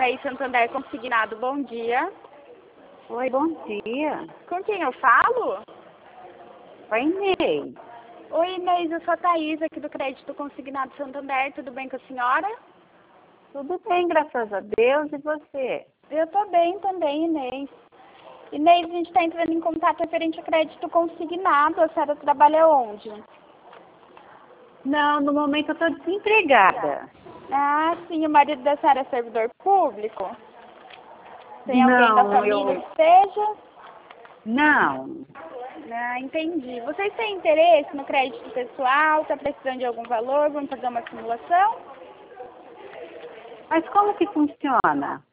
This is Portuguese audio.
Itaí Santander Consignado, bom dia. Oi, bom dia. Com quem eu falo? Oi, Inês. Oi, Inês, eu sou a Thaís, aqui do Crédito Consignado Santander, tudo bem com a senhora? Tudo bem, graças a Deus, e você? Eu tô bem também, Inês. Inês, a gente está entrando em contato referente a crédito consignado, a senhora trabalha onde? Não, no momento eu estou desempregada. Ah, sim, o marido da senhora é servidor público? Tem alguém da família que seja? Não. Ah, entendi. Vocês têm interesse no crédito pessoal? Está precisando de algum valor? Vamos fazer uma simulação? Mas como que funciona?